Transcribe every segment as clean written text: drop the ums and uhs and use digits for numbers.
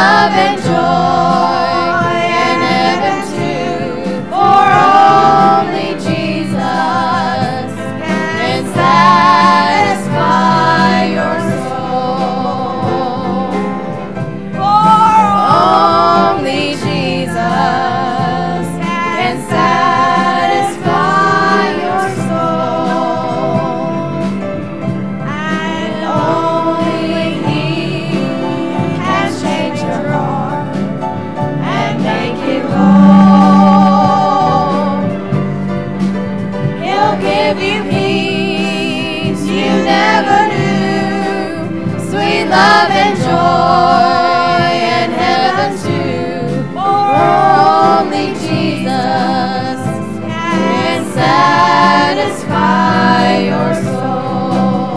love and joy in heaven too, for only Jesus can satisfy your soul. For only Jesus can satisfy your soul, and only He can change your heart and make it whole. He'll give you peace you never knew, sweet love and joy in heaven too, for only Jesus can satisfy your soul.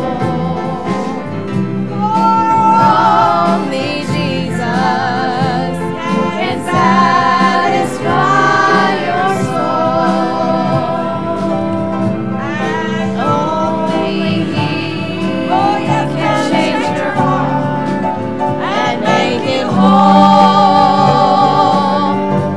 Only Jesus can satisfy your soul, and only He can change your heart and make it whole.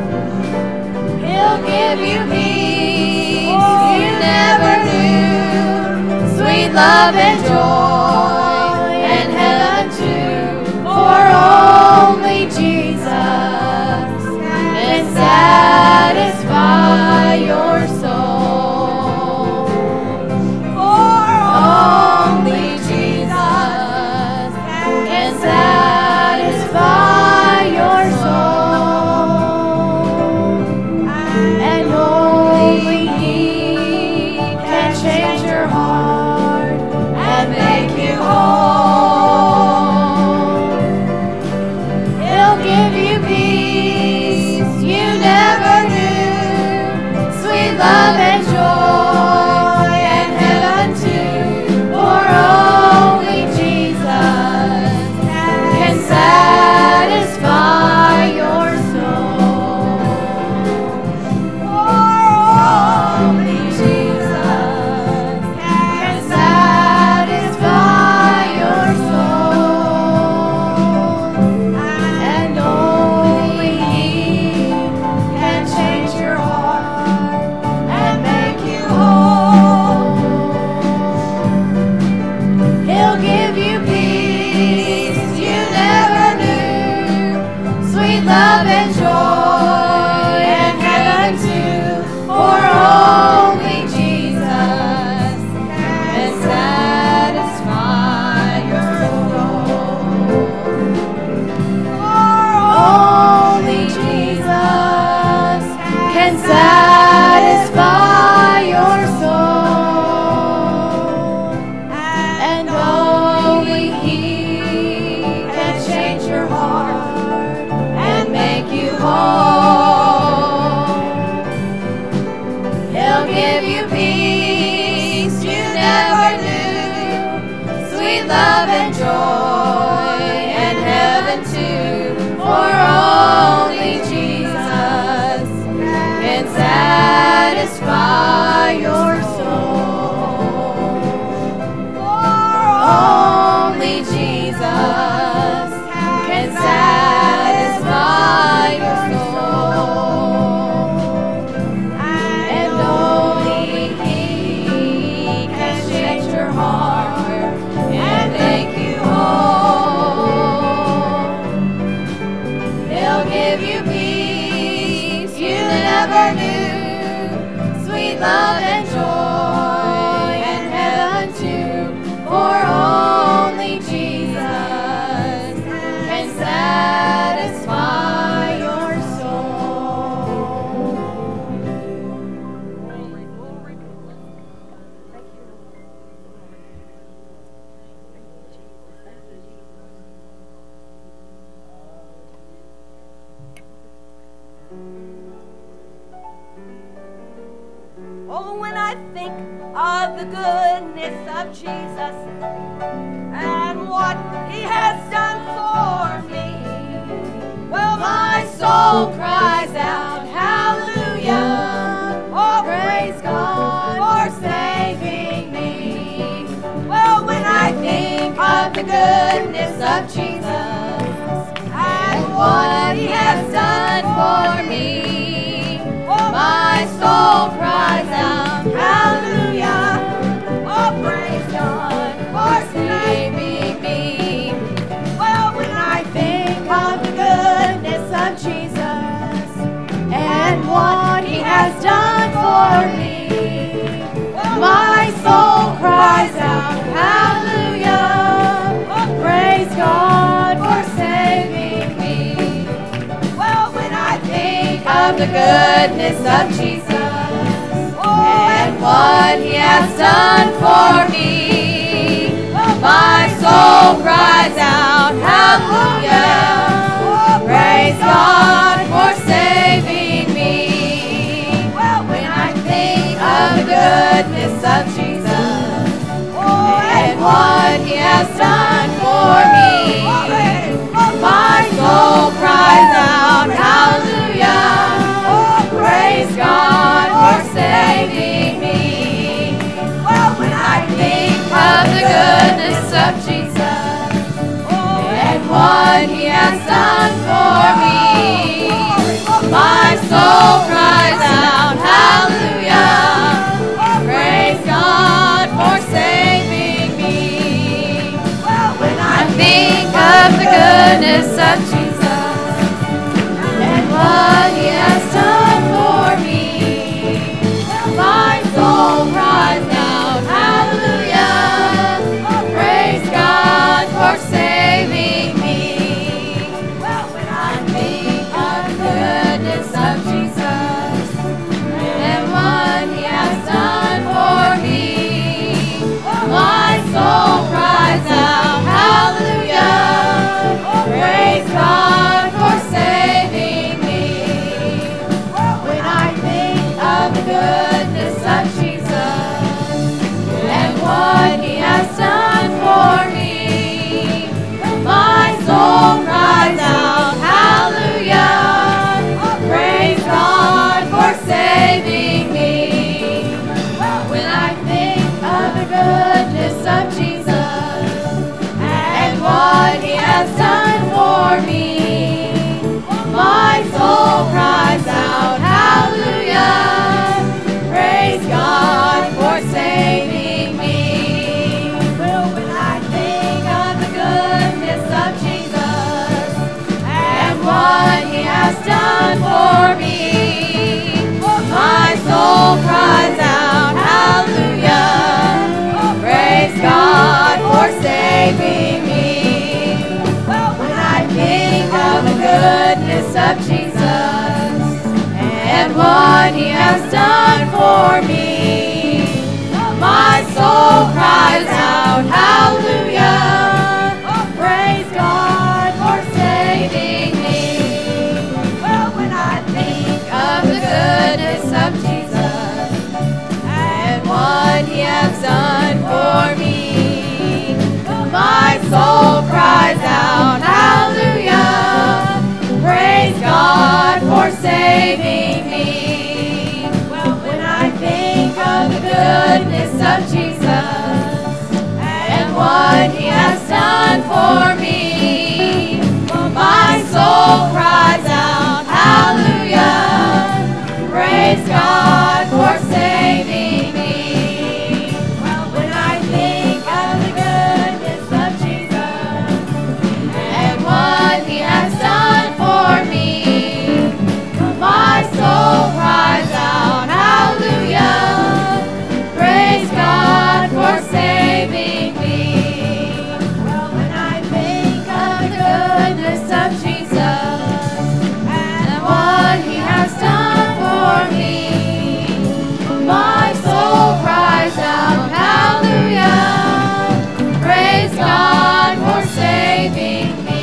He'll give you peace you never knew, sweet love and joy and heaven too, for only Jesus can satisfy your soul. For only Jesus can satisfy your soul, and only He can change your heart and make you whole. He'll give you peace you never knew, sweet love and joy and heaven too, for only Jesus can satisfy your soul. For only Jesus can satisfy your soul, and only He can change your heart and make you whole. He'll give you peace you never knew, sweet love and joy and heaven too, for only Jesus can satisfy your soul. For only Jesus can satisfy your soul, and only He can change your heart and make you whole. He'll give you peace you never knew, sweet love and joy and heaven too, for only Jesus can satisfy your soul. For only Jesus can satisfy your soul, and only He can change your heart and make you whole. He'll give you peace you never knew, sweet love and joy and heaven too, for only Jesus can satisfy your soul. Oh, when I think of the goodness of Jesus and what He has done for me, well, my soul cries out, hallelujah, oh, praise God for saving me. the goodness of Jesus and what he has done for me. My soul cries out, hallelujah. Oh, praise God for Saving me. Well, when I think of the goodness of Jesus and what he has done for me, My soul cries out, hallelujah. Praise God for saving me. well, when I think Of the goodness of Jesus and what he has done for me. My soul cries out, hallelujah. Praise God for saving me. well, when I think Of the goodness of Jesus and what he has done for me. My soul cries out, hallelujah. Praise God for saving me. well, when I think Of the goodness of Jesus and what he has done for me. My soul cries out, hallelujah. Praise God for saving me. well, when I Think of the goodness of Jesus and what he has done for me. My soul cries out, hallelujah. Praise God for saving me. well, when I Think of the goodness of Jesus and what he has done for me. My soul cries out, hallelujah. Praise God for saving me. when I think Of the goodness of Jesus and what he has done for me. My soul cries out, hallelujah. Praise God for saving me. When I think of the goodness of Jesus and what he has done for me. My soul cries out, hallelujah. Praise God for saving me. well, when I think Of the goodness of Jesus and what he has done for me. My soul cries out, hallelujah. Praise God for saving me. well, When I think of the goodness of Jesus and what he has done for me. My soul cries out, hallelujah. Praise God for saving me. well, when I think Of the goodness of Jesus and what he has done for me. My soul cries out, hallelujah. Praise God for saving me. well, when I think of the goodness of Jesus and what he has done for me. My soul cries out, hallelujah. Praise God for saving me. When I think of the goodness of Jesus and what he has done for me. My soul cries out, hallelujah. Praise God for saving me. When I think of the goodness of Jesus and what he has done for me. My soul cries out, hallelujah. Praise God for saving me.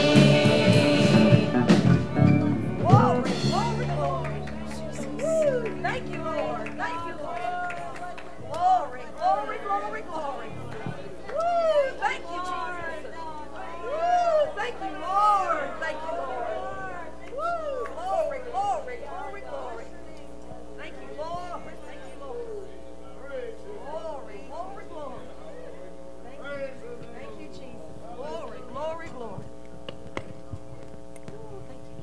glory, glory, glory. Woo, thank you, Lord. Thank you, Lord. Glory, glory, glory, glory. Woo, thank you, Jesus. Woo, thank you, Lord. Thank you, Lord. Woo, glory, glory, glory, glory. Thank you, Lord. Thank you, Lord. Glory, glory, glory. Thank you, Jesus. Glory, glory, glory. Woo, thank you.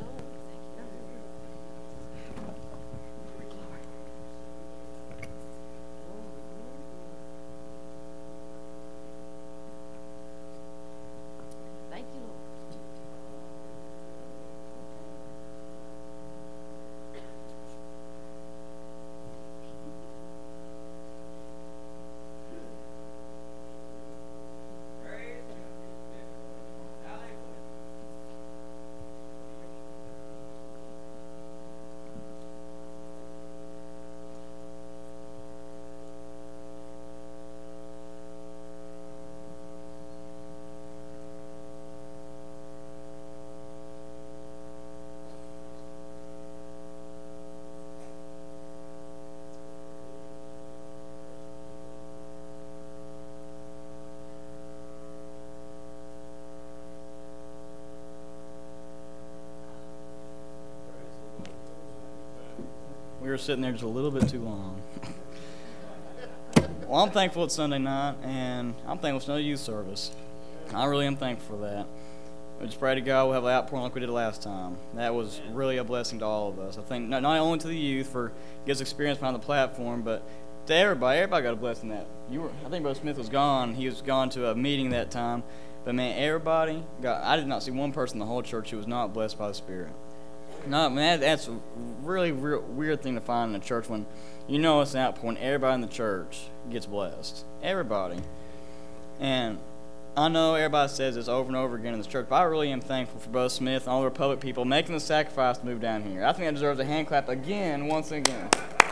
were sitting there just a little bit too long. Well, I'm thankful it's Sunday night, and I'm thankful it's another youth service. I really am thankful for that. We just pray to God we'll have an outpouring like we did last time. That was really a blessing to all of us. I think not only to the youth for his experience behind the platform, but to everybody. Everybody got a blessing that. I think Brother Smith was gone. He was gone to a meeting that time. But, man, everybody I did not see one person in the whole church who was not blessed by the Spirit. No, man, that's a really weird thing to find in a church when you know it's an outpouring. Everybody in the church gets blessed. Everybody. And I know everybody says this over and over again in this church, but I really am thankful for Brother Smith and all the Republic people making the sacrifice to move down here. I think that deserves a hand clap once again.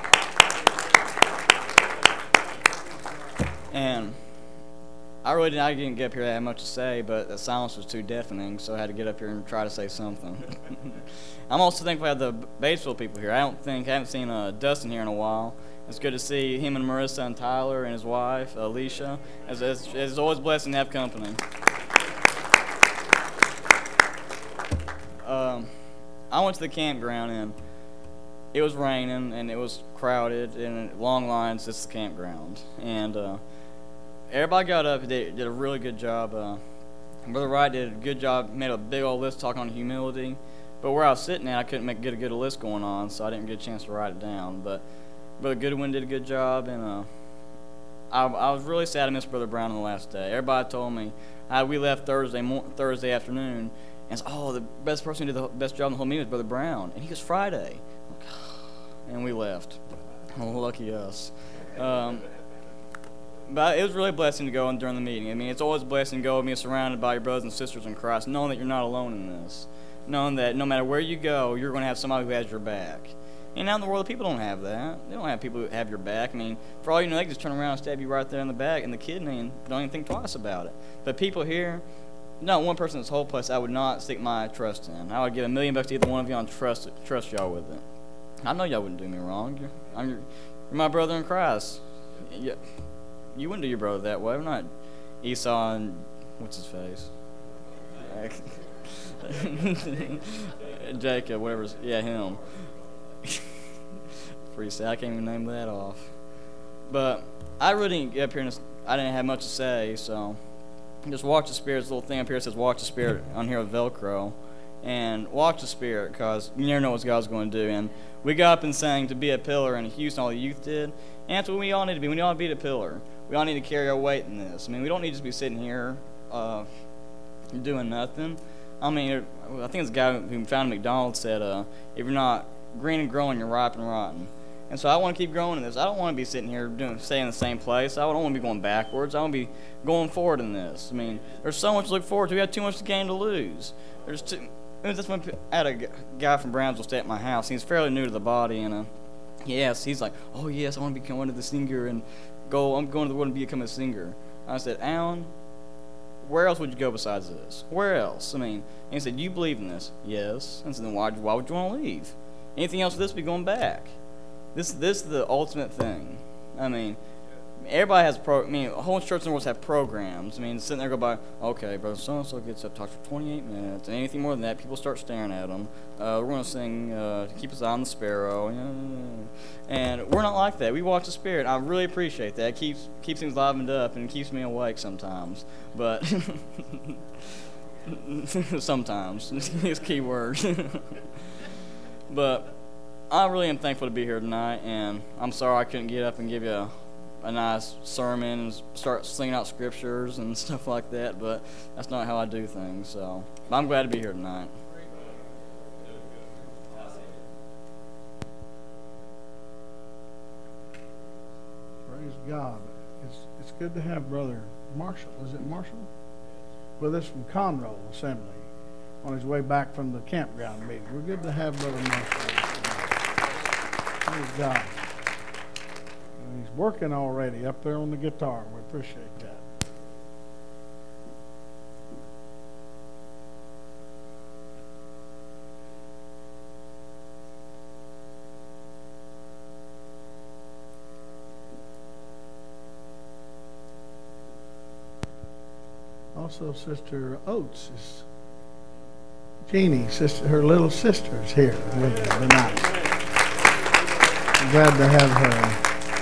And I didn't get up here that much to say, but the silence was too deafening, so I had to get up here and try to say something. I'm also thankful I have the Batesville people here. I haven't seen Dustin here in a while. It's good to see him and Marissa and Tyler and his wife, Alicia. It's always a blessing to have company. I went to the campground, and it was raining, and it was crowded, and long lines. It's the campground. And everybody got up and did a really good job. Brother Wright did a good job, made a big old list talking on humility. But where I was sitting at, I couldn't get a good list going on, so I didn't get a chance to write it down. But Brother Goodwin did a good job, and I was really sad to miss Brother Brown on the last day. Everybody told me we left Thursday afternoon, and said, the best person who did the best job in the whole meeting was Brother Brown. And he goes, Friday. And we left. Oh, lucky us. But it was really a blessing to go during the meeting. I mean, it's always a blessing to go and be surrounded by your brothers and sisters in Christ, knowing that you're not alone in this. Knowing that no matter where you go, you're going to have somebody who has your back. And out in the world, people don't have that. They don't have people who have your back. I mean, for all you know, they can just turn around and stab you right there in the back in the kidney and don't even think twice about it. But people here, not one person in this whole place I would not stick my trust in. I would give $1 million to either one of y'all and trust y'all with it. I know y'all wouldn't do me wrong. You're my brother in Christ. You wouldn't do your brother that way. I'm not Esau and what's his face? Jacob, whatever. Yeah, him. Pretty sad. I can't even name that off. But I really didn't get up here and I didn't have much to say, so just watch the Spirit. This little thing up here says watch the Spirit on here with Velcro. And watch the Spirit, because you never know what God's going to do. And we got up and sang to be a pillar in Houston, all the youth did. And that's what we all need to be. We all need to be a pillar. We all need to carry our weight in this. I mean, we don't need to just be sitting here doing nothing. I mean, I think this guy who founded McDonald's said, if you're not green and growing, you're ripe and rotten. And so I want to keep growing in this. I don't want to be sitting here staying in the same place. I don't want to be going backwards. I want to be going forward in this. I mean, there's so much to look forward to. We have too much to gain to lose. I had a guy from Brownsville stay at my house. He's fairly new to the body, and he's like, oh yes, I want to become one of the singer and I'm going to the world and become a singer. I said, Alan, where else would you go besides this? Where else? I mean, and he said, you believe in this? Yes. And I said, then why would you want to leave? Anything else with this would be going back. This is the ultimate thing. I mean, everybody has a whole church in the world have programs. I mean, sitting there go by, okay, brother so-and-so gets up, talks for 28 minutes, and anything more than that, people start staring at them. We're going to sing Keep His Eye on the Sparrow. And we're not like that. We watch the Spirit. I really appreciate that. It keeps things livened up and keeps me awake sometimes. But sometimes. It's a key word. But I really am thankful to be here tonight, and I'm sorry I couldn't get up and give you a nice sermon and start slinging out scriptures and stuff like that, but that's not how I do things. So I'm glad to be here tonight. Praise God. It's good to have Brother Marshall. Is it Marshall? With us from Conroe Assembly on his way back from the campground meeting. We're good to have Brother Marshall. Praise God. And he's working already up there on the guitar. We appreciate that. Also, Sister Oates is Jeannie, her little sister is here with us tonight. Glad to have her.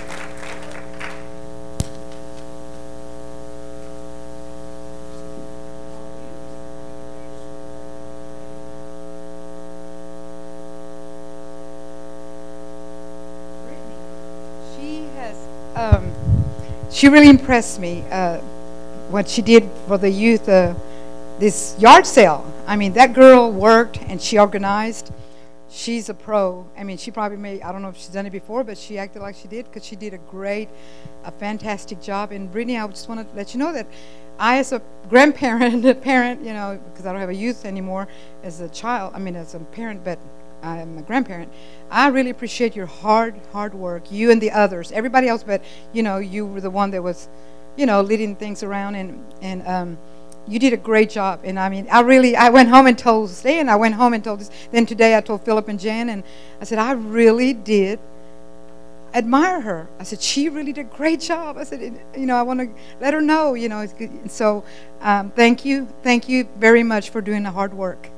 She really impressed me, what she did for the youth, this yard sale. I mean, that girl worked and she organized. She's a pro. I mean, she probably may, I don't know if she's done it before, but she acted like she did, because she did a fantastic job. And Brittany, I just want to let you know that I, as a grandparent, a parent, you know, because I don't have a youth anymore, as a child, I mean, as a parent, but I'm a grandparent, I really appreciate your hard work, you and the others, everybody else, but, you know, you were the one that was, you know, leading things around, and you did a great job. And I mean, I went home and told Stan, I went home and told this, then today I told Philip and Jan, and I said, I really did admire her. I said, she really did a great job. I said, you know, I want to let her know, you know, it's good. So thank you very much for doing the hard work.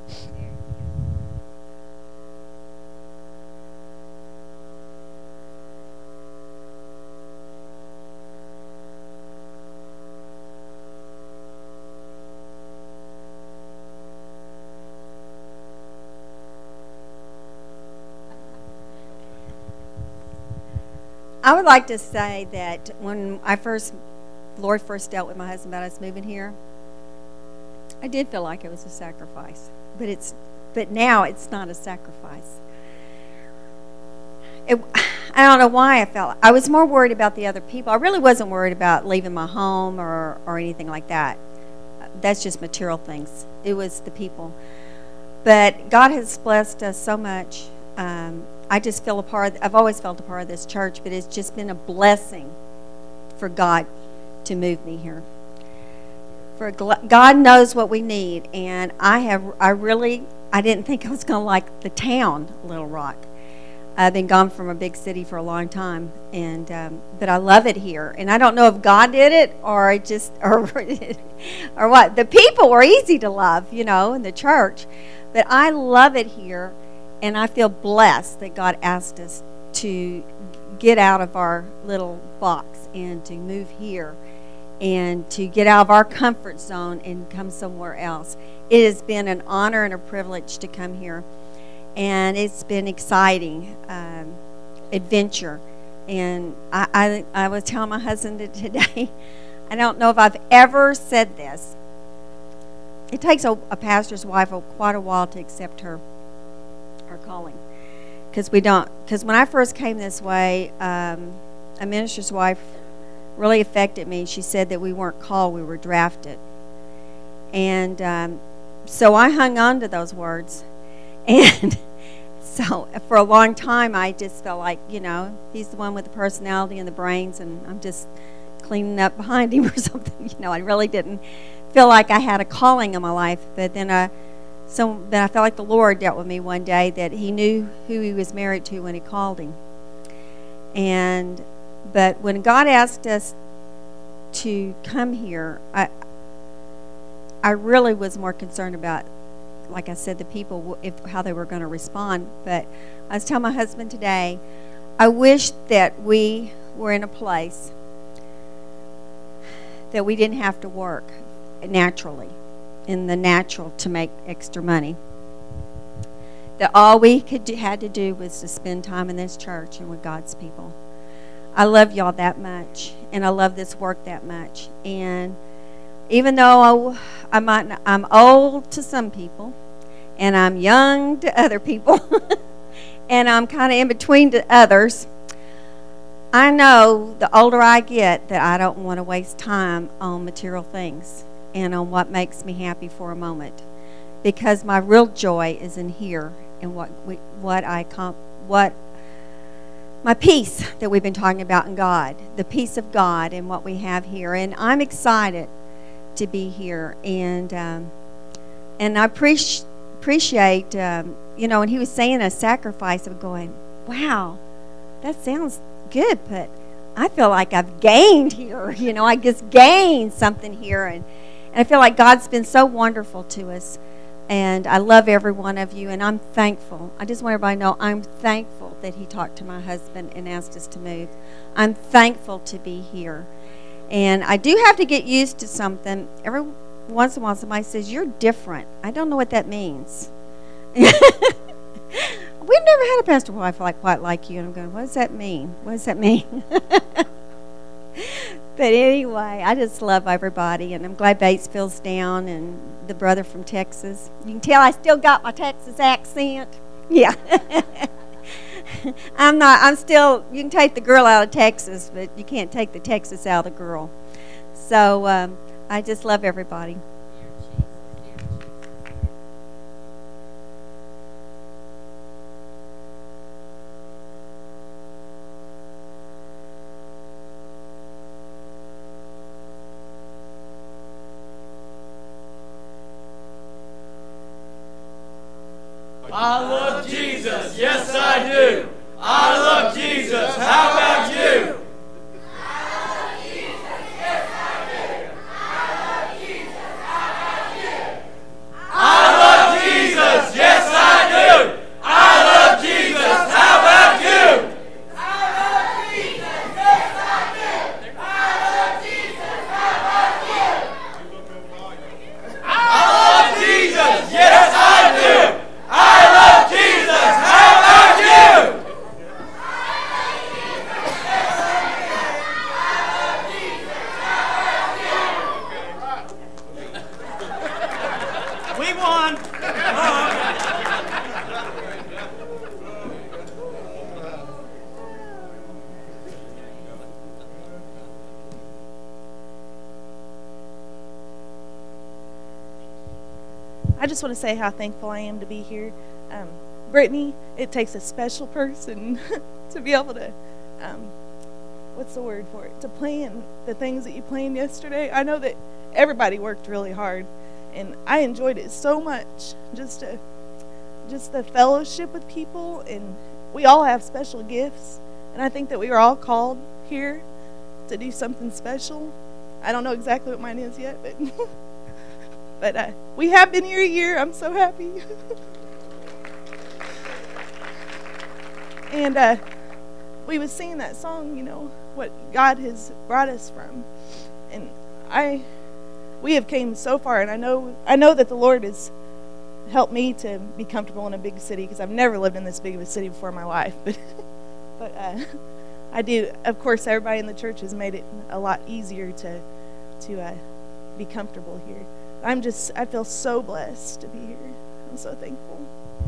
I would like to say that when Lord first dealt with my husband about us moving here, I did feel like it was a sacrifice, but now it's not a sacrifice. I don't know why I was more worried about the other people. I really wasn't worried about leaving my home or anything like that. That's just material things. It was the people. But God has blessed us so much. I just feel I've always felt a part of this church, but it's just been a blessing for God to move me here. For God knows what we need, and I didn't think I was going to like the town, Little Rock. I've been gone from a big city for a long time, and but I love it here. And I don't know if God did it or or what. The people were easy to love, you know, in the church, but I love it here. And I feel blessed that God asked us to get out of our little box and to move here and to get out of our comfort zone and come somewhere else. It has been an honor and a privilege to come here. And it's been exciting adventure. And I was telling my husband today, I don't know if I've ever said this. It takes a pastor's wife quite a while to accept her calling, because when I first came this way, a minister's wife really affected me. She said that we weren't called, we were drafted. And so I hung on to those words, and so for a long time I just felt like, you know, he's the one with the personality and the brains, and I'm just cleaning up behind him or something. You know, I really didn't feel like I had a calling in my life. But then I felt like the Lord dealt with me one day that he knew who he was married to when he called him. But when God asked us to come here, I really was more concerned about, like I said, the people, how they were going to respond. But I was telling my husband today, I wish that we were in a place that we didn't have to work naturally, in the natural, to make extra money. That all we had to do was to spend time in this church and with God's people. I love y'all that much, and I love this work that much. And even though I'm old to some people, and I'm young to other people, and I'm kind of in between to others, I know the older I get that I don't want to waste time on material things and on what makes me happy for a moment, because my real joy is in here and my peace that we've been talking about in God, the peace of God and what we have here. And I'm excited to be here, and I appreciate you know, when he was saying a sacrifice, of going, wow, that sounds good, but I feel like I've gained here. You know, I just gained something here, and I feel like God's been so wonderful to us. And I love every one of you, and I'm thankful. I just want everybody to know I'm thankful that he talked to my husband and asked us to move. I'm thankful to be here. And I do have to get used to something. Every once in a while somebody says, "You're different." I don't know what that means. We've never had a pastor wife quite like you. And I'm going, what does that mean? What does that mean? But anyway, I just love everybody, and I'm glad Batesville's down, and the brother from Texas. You can tell I still got my Texas accent. Yeah. I'm still, you can take the girl out of Texas, but you can't take the Texas out of the girl. So I just love everybody. I love Jesus, yes I do. I love Jesus, how about you? I love Jesus, yes I do. I love Jesus, how about you? I love Jesus, yes I do. I love Jesus, how about you? I love Jesus, yes I do. I love Jesus, how about you? I love Jesus, yes I do. I love Jesus. How about you? We won. I just want to say how thankful I am to be here. Brittany, it takes a special person to be able to, what's the word for it? To plan the things that you planned yesterday. I know that everybody worked really hard, and I enjoyed it so much. Just the fellowship with people, and we all have special gifts, and I think that we are all called here to do something special. I don't know exactly what mine is yet, but but we have been here a year. I'm so happy. And we was singing that song, you know, what God has brought us from. And we have came so far, and I know that the Lord has helped me to be comfortable in a big city, because I've never lived in this big of a city before in my life. But I do. Of course, everybody in the church has made it a lot easier to be comfortable here. I feel so blessed to be here. I'm so thankful.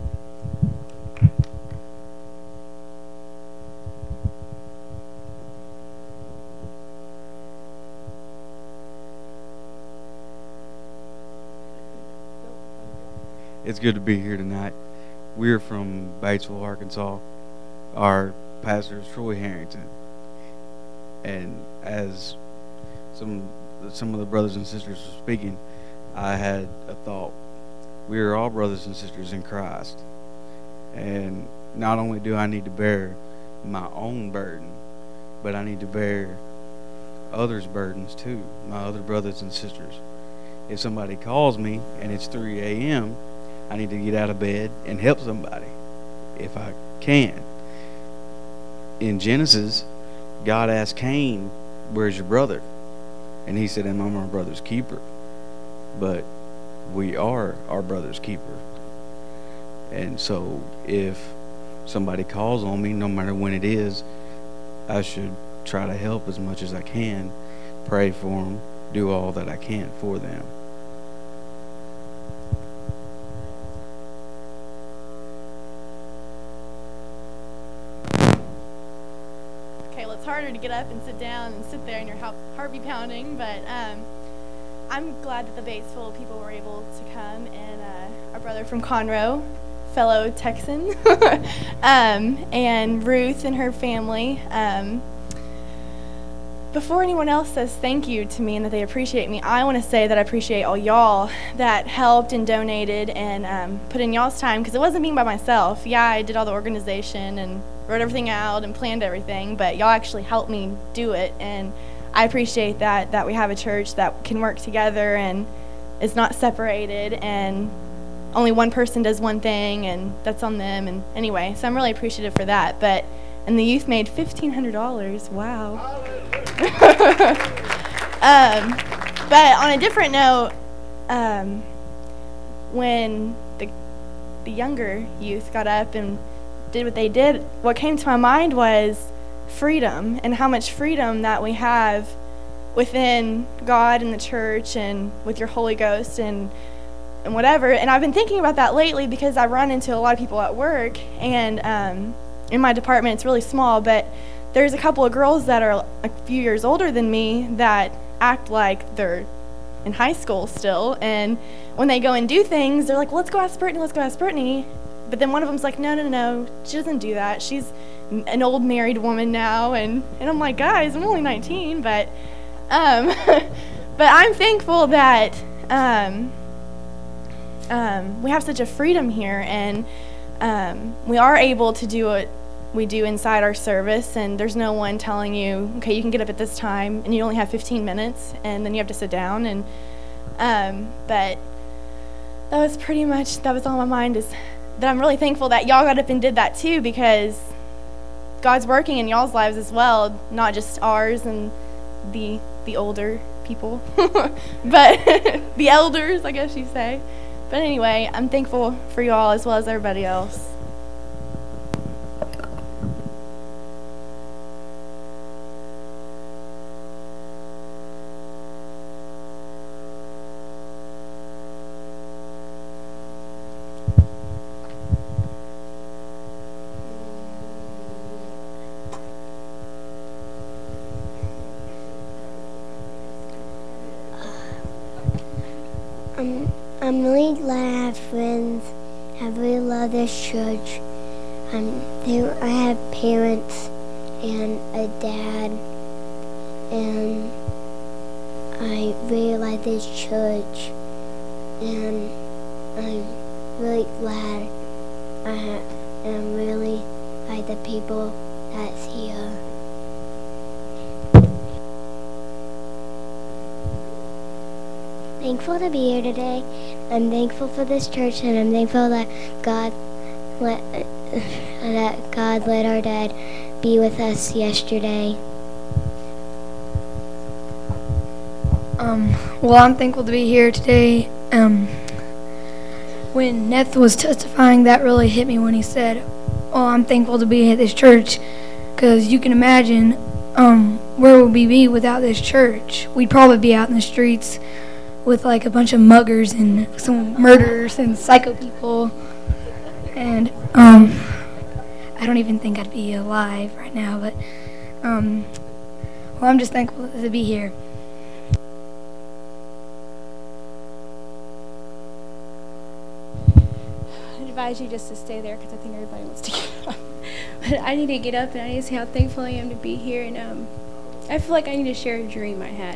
It's good to be here tonight. We're from Batesville, Arkansas. Our pastor is Troy Harrington. And as some of the brothers and sisters were speaking, I had a thought. We are all brothers and sisters in Christ. And not only do I need to bear my own burden, but I need to bear others' burdens too, my other brothers and sisters. If somebody calls me and it's 3 a.m., I need to get out of bed and help somebody if I can. In Genesis, God asked Cain, "Where's your brother?" And he said, "I'm my brother's keeper." But we are our brother's keeper. And so if somebody calls on me, no matter when it is, I should try to help as much as I can, pray for them, do all that I can for them. It's harder to get up and sit down and sit there and your heart be pounding, but I'm glad that the Batesville people were able to come, and our brother from Conroe, fellow Texan, and Ruth and her family. Before anyone else says thank you to me and that they appreciate me, I want to say that I appreciate all y'all that helped and donated and put in y'all's time, because it wasn't me by myself. Yeah, I did all the organization and wrote everything out and planned everything, but y'all actually helped me do it, and I appreciate that we have a church that can work together and is not separated, and only one person does one thing, and that's on them. And anyway, so I'm really appreciative for that. And the youth made $1,500. Wow. But on a different note, when the younger youth got up and did what they did, what came to my mind was freedom, and how much freedom that we have within God and the church and with your Holy Ghost and whatever. And I've been thinking about that lately because I run into a lot of people at work, and in my department it's really small, but there's a couple of girls that are a few years older than me that act like they're in high school still, and when they go and do things, they're like, well, let's go ask Brittany. But then one of them's like, no, she doesn't do that. She's an old married woman now, and I'm like, guys, I'm only 19, but but I'm thankful that we have such a freedom here, and we are able to do what we do inside our service, and there's no one telling you, okay, you can get up at this time, and you only have 15 minutes, and then you have to sit down. And but that was on my mind, is that I'm really thankful that y'all got up and did that too, because God's working in y'all's lives as well, not just ours and the older people, but the elders, I guess you say. But anyway, I'm thankful for y'all as well as everybody else. I'm really glad I have friends. I really love this church. I have parents and a dad, and I really like this church, and I'm really glad I'm really like the people that's here. Thankful to be here today. I'm thankful for this church, and I'm thankful that God let our dad be with us yesterday. Well, I'm thankful to be here today. When Neth was testifying, that really hit me when he said, "Oh, I'm thankful to be at this church," because you can imagine where would we be without this church? We'd probably be out in the streets with like a bunch of muggers and some murderers and psycho people, and I don't even think I'd be alive right now, but well, I'm just thankful to be here. I'd advise you just to stay there because I think everybody wants to get up. But I need to get up, and I need to say how thankful I am to be here, and I feel like I need to share a dream I had.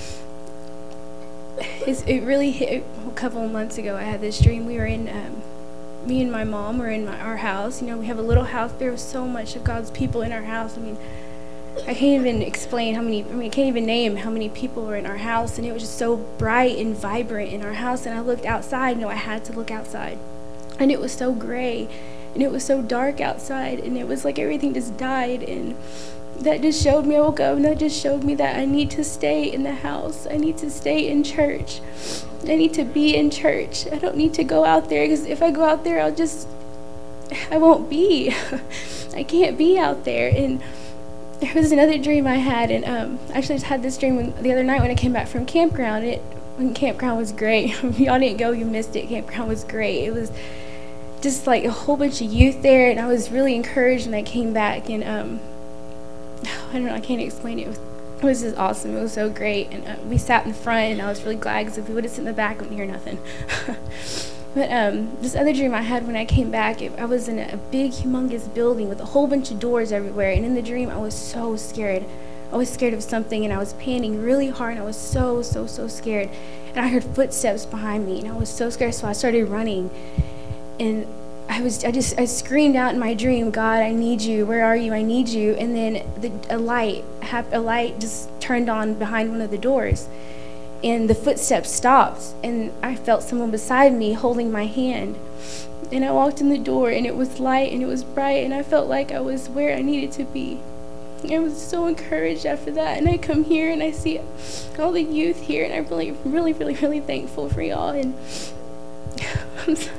It really hit a couple of months ago. I had this dream. We were in, me and my mom were in our house. You know, we have a little house. There was so much of God's people in our house. I mean, I can't even explain how many, I can't even name how many people were in our house. And it was just so bright and vibrant in our house. And I looked outside. I had to look outside. And it was so gray. And it was so dark outside. And it was like everything just died. And that just showed me, I woke up and that just showed me that I need to stay in the house. I need to stay in church. I need to be in church. I don't need to go out there, because if I go out there, I won't be. I can't be out there. And there was another dream I had, and I actually just had this dream the other night when I came back from campground. When campground was great. If y'all didn't go, you missed it. Campground was great. It was just like a whole bunch of youth there, and I was really encouraged when I came back, and I don't know, I can't explain it. It was just awesome. It was so great. And we sat in the front, and I was really glad, because if we would have sat in the back, I wouldn't hear nothing. But this other dream I had when I came back, I was in a big, humongous building with a whole bunch of doors everywhere. And in the dream, I was so scared. I was scared of something, and I was panting really hard, and I was so scared. And I heard footsteps behind me, and I was so scared, so I started running. And I screamed out in my dream, "God, I need you. Where are you? I need you." And then a light just turned on behind one of the doors. and the footsteps stopped, and I felt someone beside me holding my hand. And I walked in the door, and it was light, and it was bright, and I felt like I was where I needed to be. I was so encouraged after that, and I come here, and I see all the youth here, and I'm really, really, really, really thankful for y'all, and I'm sorry.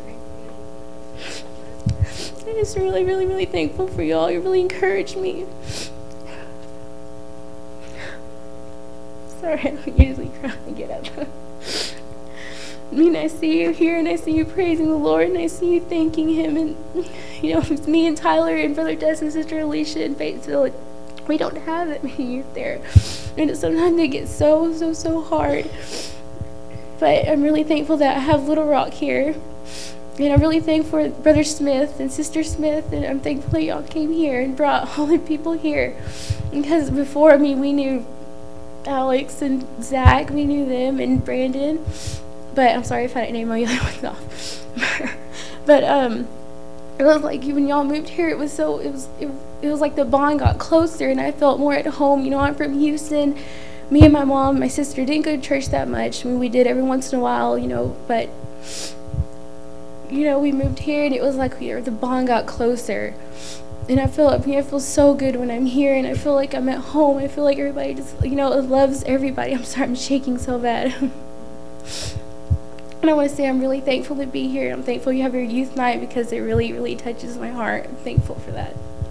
I'm just really, really, really thankful for y'all. You really encouraged me. Sorry, I don't usually cry when I get up. I mean, I see you here, and I see you praising the Lord, and I see you thanking Him, and, you know, it's me and Tyler and Brother Des and Sister Alicia in Batesville. We don't have that many youth there, and sometimes it gets so hard. But I'm really thankful that I have Little Rock here, and I'm really thankful for Brother Smith and Sister Smith, and I'm thankful that y'all came here and brought all the people here. Because before me, we knew Alex and Zach, we knew them, and Brandon. But I'm sorry if I didn't name my other ones off. But it was like when y'all moved here, it was like the bond got closer, and I felt more at home. You know, I'm from Houston. Me and my mom, my sister didn't go to church that much. I mean, we did every once in a while, you know, but you know, we moved here, and it was like the bond got closer. And I feel so good when I'm here, and I feel like I'm at home. I feel like everybody just, you know, loves everybody. I'm sorry, I'm shaking so bad. And I want to say I'm really thankful to be here. I'm thankful you have your youth night, because it really, really touches my heart. I'm thankful for that.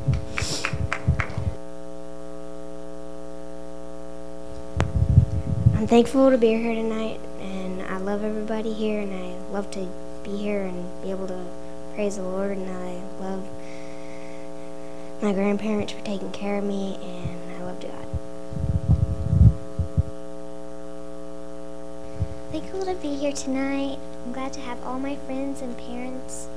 I'm thankful to be here tonight, and I love everybody here, and I love to be here and be able to praise the Lord, and I love my grandparents for taking care of me, and I love God. Thankful to be here tonight. I'm glad to have all my friends and parents.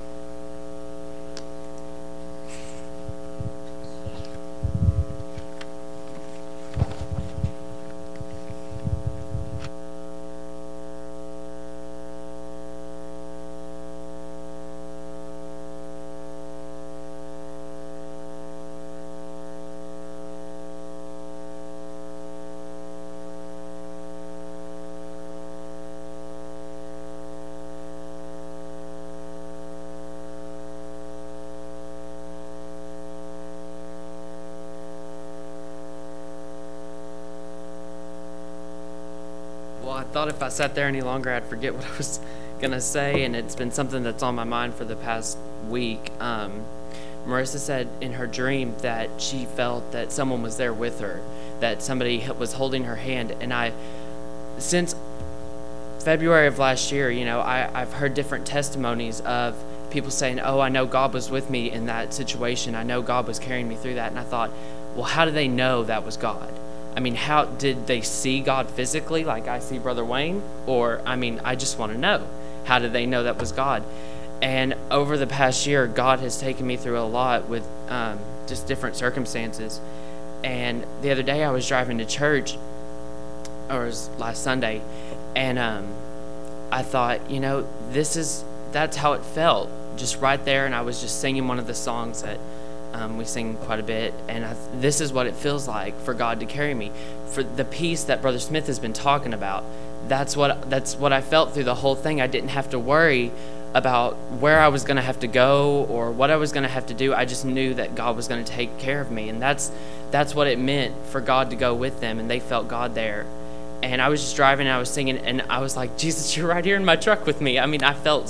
I thought if I sat there any longer, I'd forget what I was going to say, and it's been something that's on my mind for the past week. Marissa said in her dream that she felt that someone was there with her, that somebody was holding her hand, and since February of last year, you know, I've heard different testimonies of people saying, oh, I know God was with me in that situation. I know God was carrying me through that. And I thought, well, how do they know that was God? I mean, how did they see God physically like I see Brother Wayne? Or, I mean, I just want to know. How did they know that was God? And over the past year, God has taken me through a lot with just different circumstances. And the other day I was driving to church, or it was last Sunday, and I thought, you know, that's how it felt, just right there. And I was just singing one of the songs that we sing quite a bit, and this is what it feels like for God to carry me. For the peace that Brother Smith has been talking about, that's what I felt through the whole thing. I didn't have to worry about where I was going to have to go or what I was going to have to do. I just knew that God was going to take care of me, and that's what it meant for God to go with them, and they felt God there. And I was just driving, and I was singing, and I was like, Jesus, you're right here in my truck with me. I mean, I felt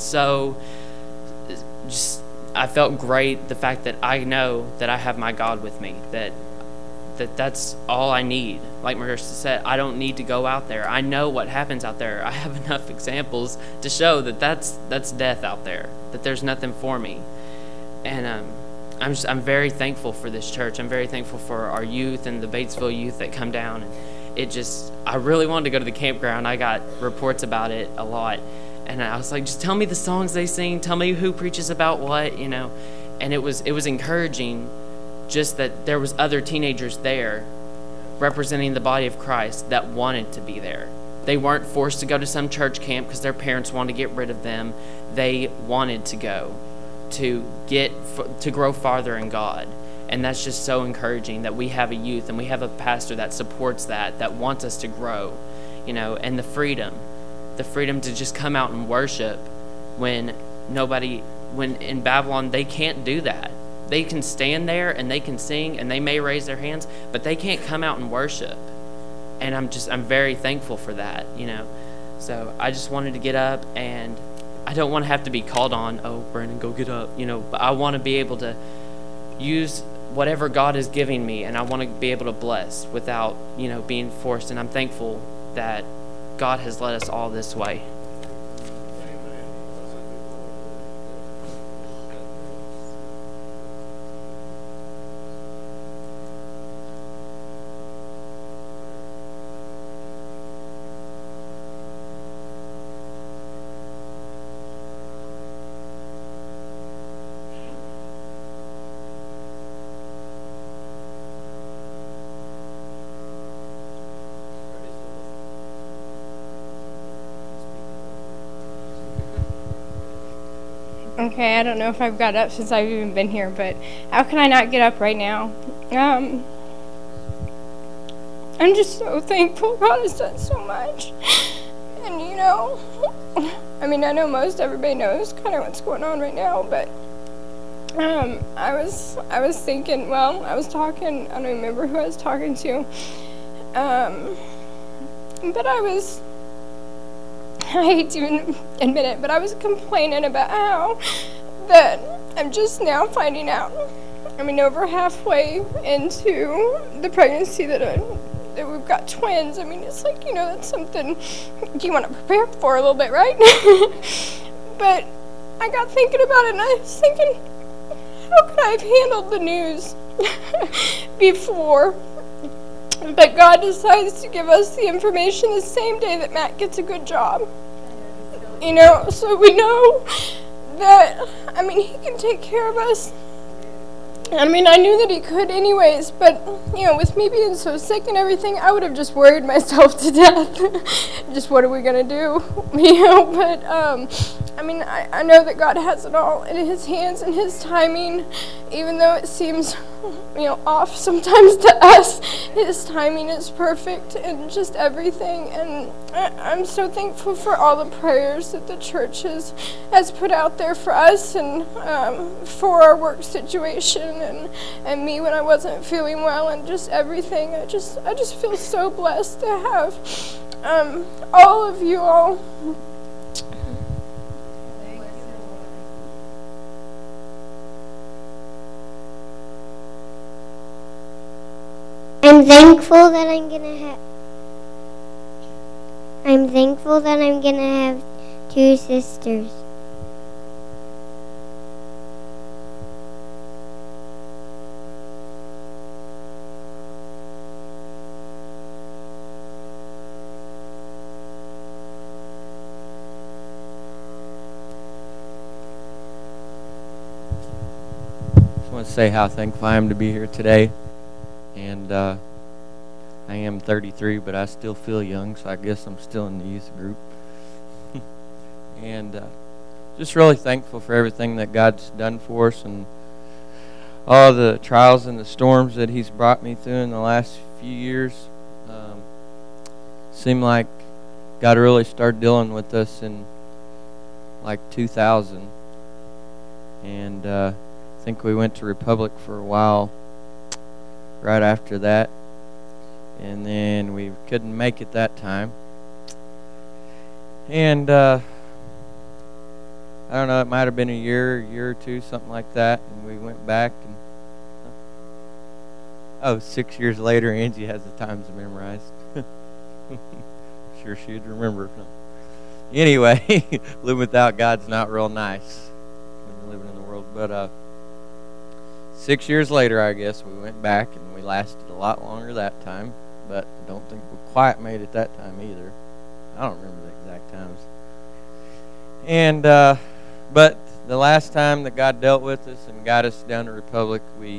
I felt great, the fact that I know that I have my God with me, that's all I need. Like Marissa said, I don't need to go out there. I know what happens out there. I have enough examples to show that that's death out there, that there's nothing for me. And I'm very thankful for this church. I'm very thankful for our youth and the Batesville youth that come down. And I really wanted to go to the campground. I got reports about it a lot. And I was like, just tell me the songs they sing. Tell me who preaches about what, you know. And it was encouraging just that there was other teenagers there representing the body of Christ that wanted to be there. They weren't forced to go to some church camp because their parents wanted to get rid of them. They wanted to go to grow farther in God. And that's just so encouraging that we have a youth and we have a pastor that supports that wants us to grow. and the freedom to just come out and worship when in Babylon they can't do that. They can stand there and they can sing and they may raise their hands, but they can't come out and worship. And I'm very thankful for that, So I just wanted to get up, and I don't want to have to be called on, oh, Brandon, go get up, but I want to be able to use whatever God is giving me, and I want to be able to bless without, being forced. And I'm thankful that God has led us all this way. Okay, I don't know if I've got up since I've even been here, but how can I not get up right now? I'm just so thankful God has done so much. And I know most everybody knows kind of what's going on right now, but I was thinking, I was talking, I don't remember who I was talking to, but I hate to even admit it, but I was complaining about how that I'm just now finding out, over halfway into the pregnancy that we've got twins. It's like, that's something you want to prepare for a little bit, right? But I got thinking about it, and I was thinking, how could I have handled the news before? But God decides to give us the information the same day that Matt gets a good job. So we know that, he can take care of us. I knew that he could anyways, but, with me being so sick and everything, I would have just worried myself to death. Just what are we going to do? But, I know that God has it all in his hands and his timing, even though it seems, off sometimes to us. His timing is perfect and just everything. And I'm so thankful for all the prayers that the church has put out there for us and for our work situation and me when I wasn't feeling well and just everything. I just feel so blessed to have all of you all. I'm thankful that I'm gonna have two sisters. I want to say how thankful I am to be here today. And I am 33, but I still feel young, so I guess I'm still in the youth group. And just really thankful for everything that God's done for us and all the trials and the storms that he's brought me through in the last few years. Seemed like God really started dealing with us in like 2000. And I think we went to Republic for a while right after that, and then we couldn't make it that time, and I don't know, it might have been a year or two, something like that, and we went back, and 6 years later, Angie has the times memorized. Sure she'd remember. Anyway, living without God's not real nice when you're living in the world, but 6 years later, I guess, we went back, and we lasted a lot longer that time, but I don't think we quite made it that time either. I don't remember the exact times. And, but the last time that God dealt with us and got us down to Republic, we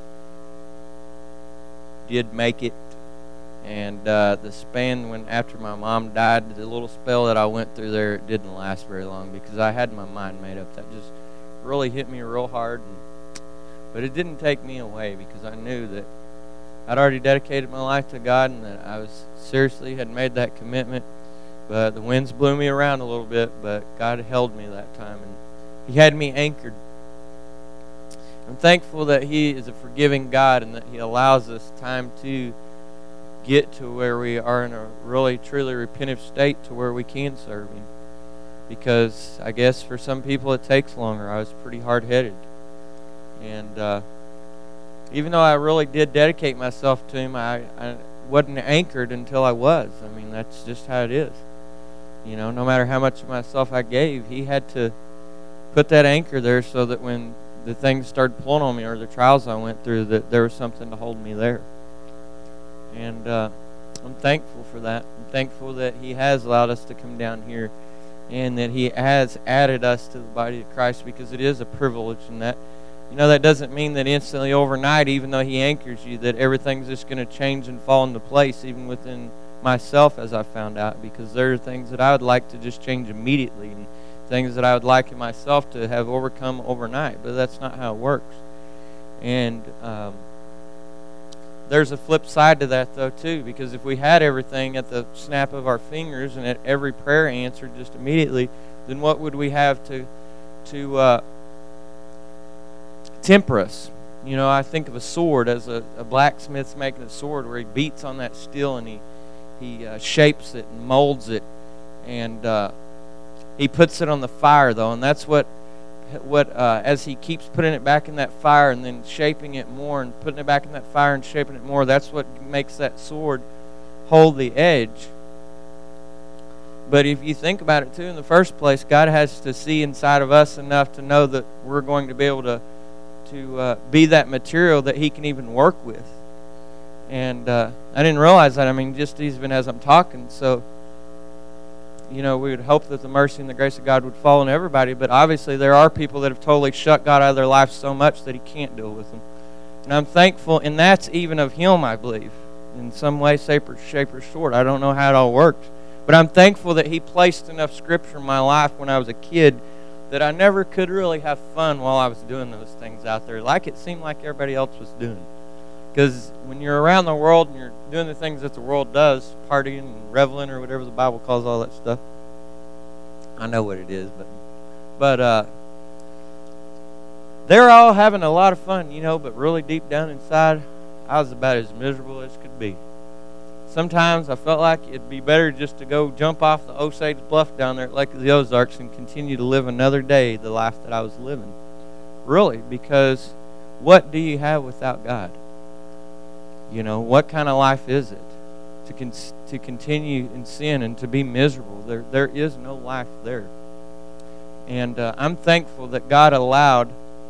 did make it. And the span when after my mom died, the little spell that I went through there, it didn't last very long because I had my mind made up. That just really hit me real hard. But it didn't take me away because I knew that I'd already dedicated my life to God, and that I was seriously had made that commitment. But the winds blew me around a little bit, but God held me that time, and He had me anchored. I'm thankful that He is a forgiving God and that He allows us time to get to where we are in a really, truly repentant state to where we can serve Him. Because I guess for some people it takes longer. I was pretty hard-headed. And even though I really did dedicate myself to Him, I wasn't anchored until I was. I mean, that's just how it is. You know, no matter how much of myself I gave, He had to put that anchor there so that when the things started pulling on me or the trials I went through, that there was something to hold me there. And I'm thankful for that. I'm thankful that He has allowed us to come down here and that He has added us to the body of Christ, because it is a privilege. And that, you know, that doesn't mean that instantly overnight, even though He anchors you, that everything's just going to change and fall into place, even within myself, as I found out, because there are things that I would like to just change immediately and things that I would like in myself to have overcome overnight, but that's not how it works. And there's a flip side to that, though, too, because if we had everything at the snap of our fingers and at every prayer answered just immediately, then what would we have to temper us? You know, I think of a sword as a blacksmith's making a sword where he beats on that steel and he shapes it and molds it, and he puts it on the fire, though, and that's what as he keeps putting it back in that fire and then shaping it more and putting it back in that fire and shaping it more, that's what makes that sword hold the edge. But if you think about it, too, in the first place, God has to see inside of us enough to know that we're going to be able to be that material that He can even work with. And I didn't realize that. I mean, just even as I'm talking, so you know, we would hope that the mercy and the grace of God would fall on everybody, but obviously there are people that have totally shut God out of their life so much that He can't deal with them. And I'm thankful, and that's even of Him, I believe, in some way, shape, or sort. I don't know how it all worked, but I'm thankful that He placed enough Scripture in my life when I was a kid that I never could really have fun while I was doing those things out there, like it seemed like everybody else was doing. Because when you're around the world and you're doing the things that the world does, partying and reveling or whatever the Bible calls all that stuff, I know what it is, but they're all having a lot of fun, you know, but really deep down inside, I was about as miserable as could be. Sometimes I felt like it'd be better just to go jump off the Osage Bluff down there at Lake of the Ozarks and continue to live another day the life that I was living. Really, because what do you have without God? You know, what kind of life is it to continue in sin and to be miserable? There is no life there. And I'm thankful that God allowed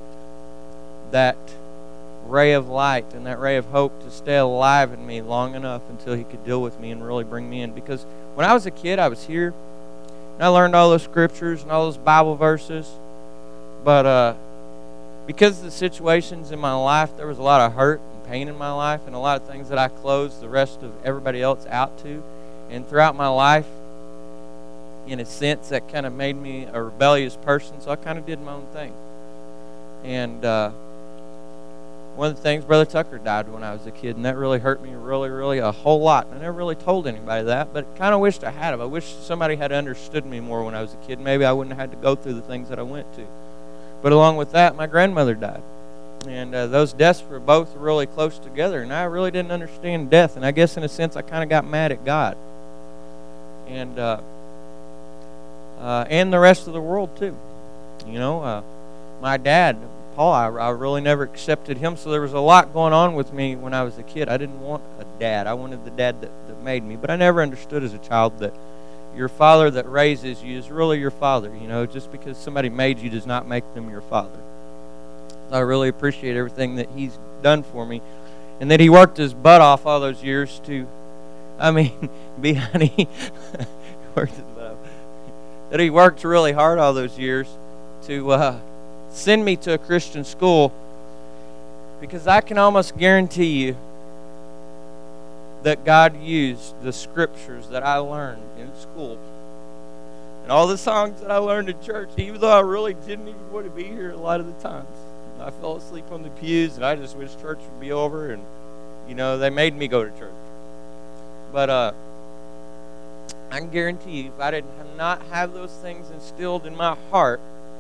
that ray of light and that ray of hope to stay alive in me long enough until He could deal with me and really bring me in. Because when I was a kid, I was here, and I learned all those scriptures and all those Bible verses. But because of the situations in my life, there was a lot of hurt pain in my life and a lot of things that I closed the rest of everybody else out to. And throughout my life, in a sense, that kind of made me a rebellious person, so I kind of did my own thing. And one of the things, Brother Tucker died when I was a kid, and that really hurt me really a whole lot. I never really told anybody that, but kind of wished I had. I wish somebody had understood me more when I was a kid. Maybe I wouldn't have had to go through the things that I went to. But along with that, my grandmother died. And those deaths were both really close together, and I really didn't understand death. And I guess in a sense I kind of got mad at God. And the rest of the world too. You know, my dad, Paul, I really never accepted him, so there was a lot going on with me when I was a kid. I didn't want a dad. I wanted the dad that made me. But I never understood as a child that your father that raises you is really your father. You know, just because somebody made you does not make them your father. I really appreciate everything that He's done for me, and that He worked His butt off all those years to, that He worked really hard all those years to send me to a Christian school, because I can almost guarantee you that God used the scriptures that I learned in school and all the songs that I learned in church, even though I really didn't even want to be here a lot of the times. I fell asleep on the pews, and I just wished church would be over, and You know, they made me go to church. But I can guarantee you, if I did not have those things instilled in my heart,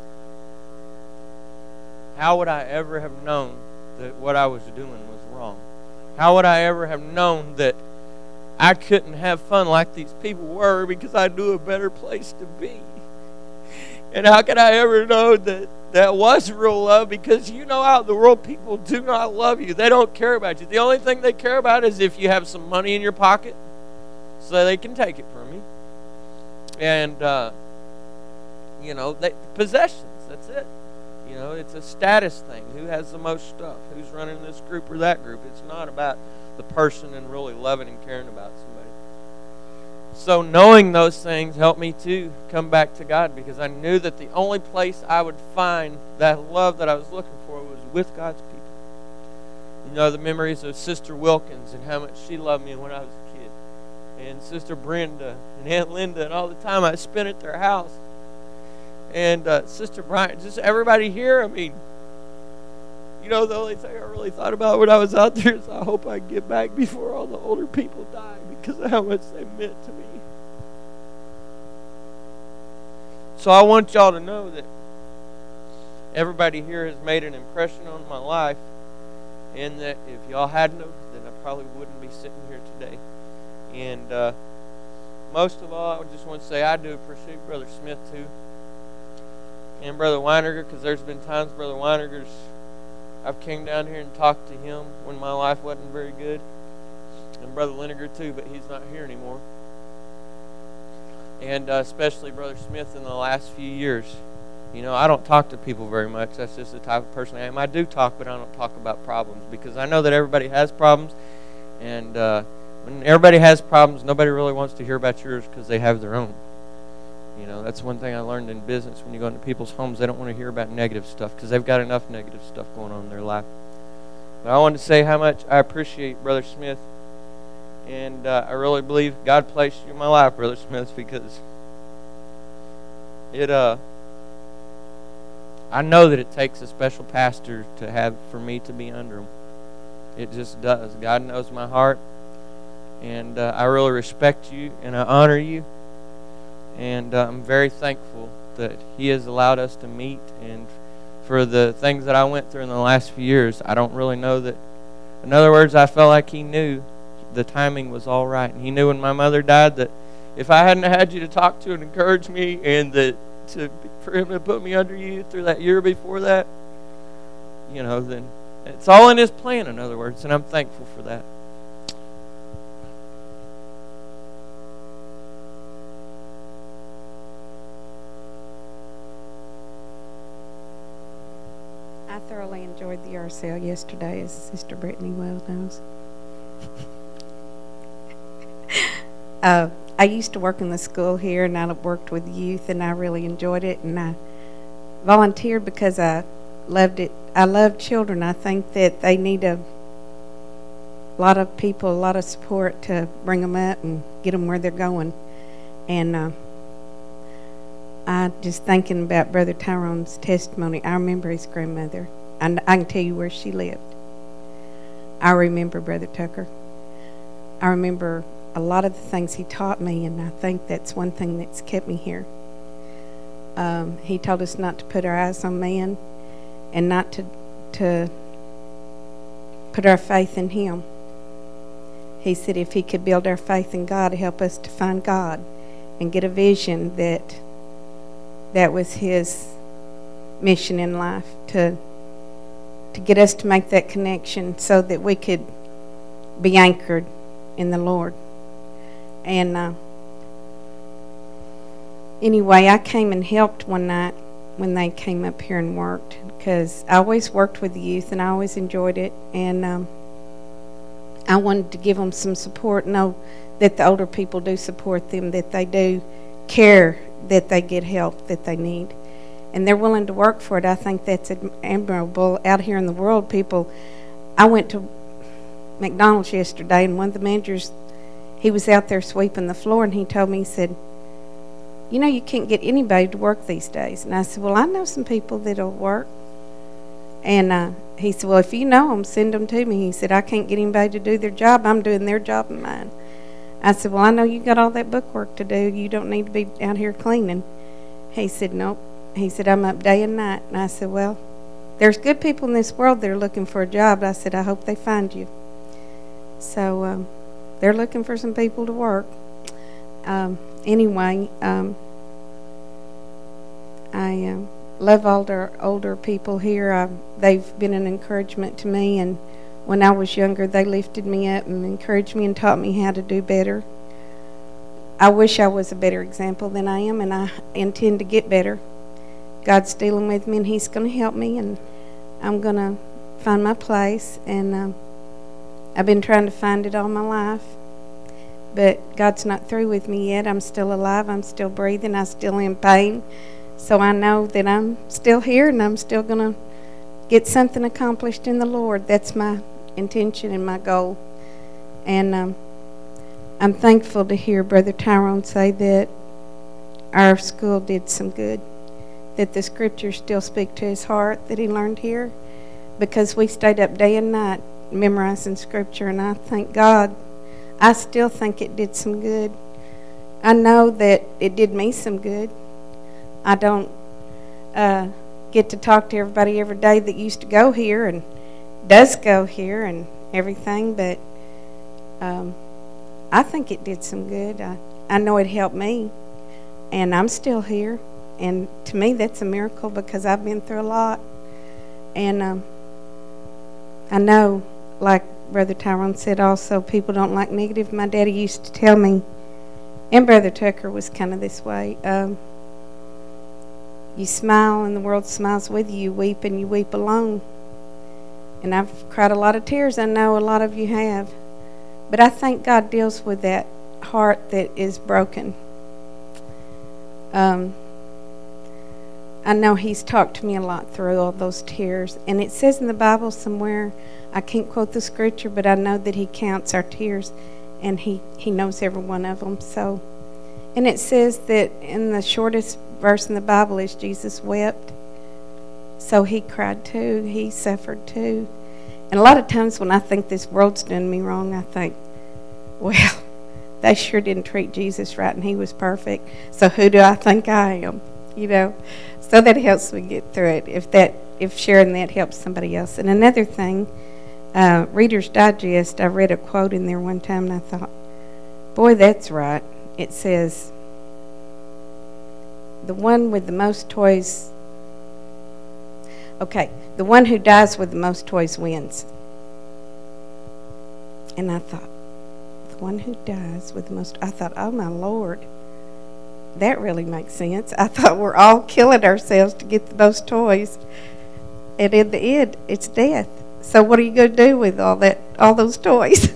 how would I ever have known that what I was doing was wrong? How would I ever have known that I couldn't have fun like these people were because I knew a better place to be? And how could I ever know that that was real love? Because you know, out in the world, people do not love you. They don't care about you. The only thing they care about is if you have some money in your pocket so they can take it from you. And, you know, possessions, that's it. You know, it's a status thing. Who has the most stuff? Who's running this group or that group? It's not about the person and really loving and caring about somebody. So knowing those things helped me to come back to God, because I knew that the only place I would find that love that I was looking for was with God's people. You know, the memories of Sister Wilkins and how much she loved me when I was a kid. And Sister Brenda and Aunt Linda and all the time I spent at their house. And Sister Bryant, just everybody here. I mean, you know, the only thing I really thought about when I was out there is I hope I get back before all the older people die, because of how much they meant to me. So I want y'all to know that everybody here has made an impression on my life, and that if y'all hadn't, then I probably wouldn't be sitting here today. And most of all, I just want to say I do appreciate Brother Smith too, and Brother Weinerger, because there's been times Brother Weinerger's I've came down here and talked to him when my life wasn't very good, and Brother Linegar too, but he's not here anymore. And especially Brother Smith in the last few years. You know, I don't talk to people very much. That's just the type of person I am. I do talk, but I don't talk about problems, because I know that everybody has problems, and when everybody has problems, nobody really wants to hear about yours because they have their own. You know, that's one thing I learned in business. When you go into people's homes, they don't want to hear about negative stuff because they've got enough negative stuff going on in their life. But I wanted to say how much I appreciate Brother Smith, and I really believe God placed you in my life, Brother Smith, because it I know that it takes a special pastor to have for me to be under him. It just does. God knows my heart, and I really respect you and I honor you. And I'm very thankful that He has allowed us to meet, and for the things that I went through in the last few years. I don't really know that. In other words, I felt like He knew the timing was all right, and He knew when my mother died that if I hadn't had you to talk to and encourage me, and for Him to put me under you through that year before that, you know, then it's all in His plan. In other words, and I'm thankful for that. I thoroughly enjoyed the yard sale yesterday, as Sister Brittany well knows. I used to work in the school here, and I worked with youth, and I really enjoyed it. And I volunteered because I loved it. I love children. I think that they need a lot of people, a lot of support to bring them up and get them where they're going. And I just thinking about Brother Tyrone's testimony. I remember his grandmother. And I can tell you where she lived. I remember Brother Tucker. I remember a lot of the things he taught me, and I think that's one thing that's kept me here. He told us not to put our eyes on man, and not to put our faith in Him. He said if He could build our faith in God, help us to find God and get a vision that was His mission in life, to get us to make that connection so that we could be anchored in the Lord. And anyway, I came and helped one night when they came up here and worked, because I always worked with the youth and I always enjoyed it, and I wanted to give them some support, know that the older people do support them, that they do care, that they get help that they need, and they're willing to work for it. I think that's admirable. Out here in the world, people, I went to McDonald's yesterday, and one of the managers, he was out there sweeping the floor, and he told me, he said, you know, you can't get anybody to work these days. And I said, well, I know some people that'll work. And he said, well, if you know them, send them to me. He said, I can't get anybody to do their job. I'm doing their job and mine. I said, well, I know you got all that bookwork to do. You don't need to be out here cleaning. He said, nope. He said, I'm up day and night. And I said, well, there's good people in this world that are looking for a job. I said, I hope they find you. So they're looking for some people to work. Anyway, I love all the older people here. They've been an encouragement to me, and when I was younger, they lifted me up and encouraged me and taught me how to do better. I wish I was a better example than I am, and I intend to get better. God's dealing with me, and He's going to help me, and I'm going to find my place. And I've been trying to find it all my life, but God's not through with me yet. I'm still alive. I'm still breathing. I'm still in pain. So I know that I'm still here, and I'm still going to get something accomplished in the Lord. That's my intention and my goal. And I'm thankful to hear Brother Tyrone say that our school did some good, that the scriptures still speak to his heart that he learned here, because we stayed up day and night memorizing scripture, and I thank God. I still think it did some good. I know that it did me some good. I don't get to talk to everybody every day that used to go here and does go here and everything, but I think it did some good. I know it helped me, and I'm still here, and to me that's a miracle because I've been through a lot. And I know, like Brother Tyrone said also, people don't like negative. My daddy used to tell me, and Brother Tucker was kind of this way, you smile and the world smiles with you. You weep and you weep alone. And I've cried a lot of tears. I know a lot of you have. But I think God deals with that heart that is broken. I know He's talked to me a lot through all those tears. And it says in the Bible somewhere, I can't quote the scripture, but I know that He counts our tears, and He knows every one of them. So, and it says that in the shortest verse in the Bible is Jesus wept. So He cried too. He suffered too. And a lot of times when I think this world's done me wrong, I think, well, they sure didn't treat Jesus right, and He was perfect. So who do I think I am? You know? So that helps me get through it, if sharing that helps somebody else. And another thing, Reader's Digest, I read a quote in there one time, and I thought, boy, that's right. It says, the one with the most toys, the one who dies with the most toys wins. And I thought, the one who dies with the most, I thought, oh my Lord, that really makes sense. I thought we're all killing ourselves to get the most toys. And in the end, it's death. So what are you going to do with all those toys?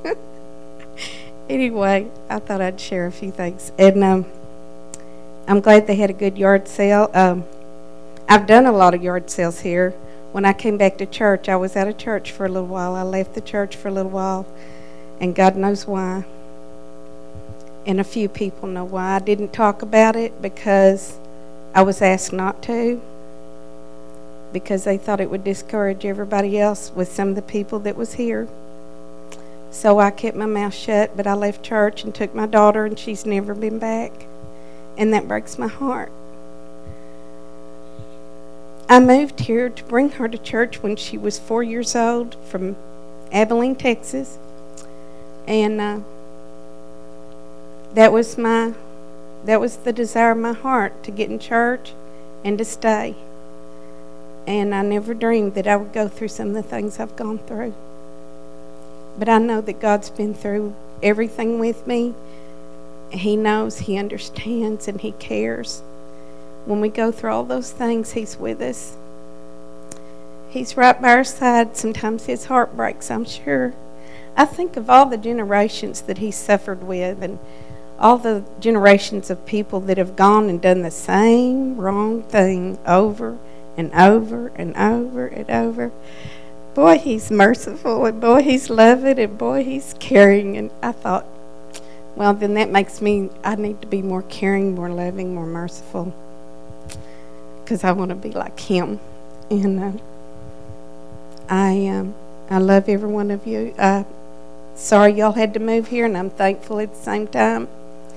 Anyway, I thought I'd share a few things. And I'm glad they had a good yard sale. I've done a lot of yard sales here. When I came back to church, I was out of church for a little while. I left the church for a little while, and God knows why. And a few people know why. I didn't talk about it because I was asked not to, because they thought it would discourage everybody else with some of the people that was here. So I kept my mouth shut, but I left church and took my daughter, and she's never been back. And that breaks my heart. I moved here to bring her to church when she was 4 years old from Abilene, Texas. And that was the desire of my heart, to get in church and to stay. And I never dreamed that I would go through some of the things I've gone through. But I know that God's been through everything with me. He knows, He understands, and He cares. When we go through all those things, He's with us. He's right by our side. Sometimes His heart breaks, I'm sure. I think of all the generations that He suffered with, and all the generations of people that have gone and done the same wrong thing over and over and over and over. Boy, He's merciful, and boy, He's loving, and boy, He's caring. And I thought, well, then that makes me, I need to be more caring, more loving, more merciful, because I want to be like Him. And I love every one of you. Sorry y'all had to move here, and I'm thankful at the same time.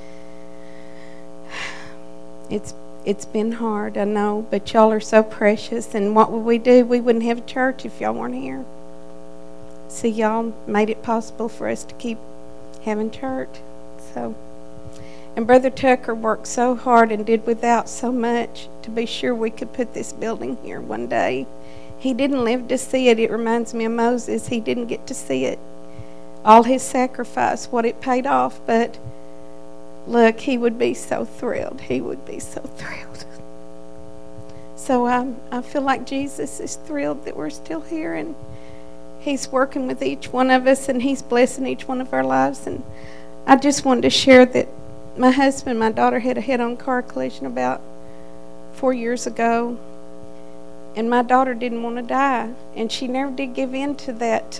It's been hard, I know, but y'all are so precious. And what would we do? We wouldn't have a church if y'all weren't here. See, y'all made it possible for us to keep having church. So, and Brother Tucker worked so hard and did without so much to be sure we could put this building here one day. He didn't live to see it. It reminds me of Moses. He didn't get to see it. All his sacrifice, what it paid off, but look, he would be so thrilled. He would be so thrilled. So I feel like Jesus is thrilled that we're still here, and he's working with each one of us, and he's blessing each one of our lives. And I just wanted to share that my husband and my daughter had a head-on car collision about 4 years ago, and my daughter didn't want to die, and she never did give in to that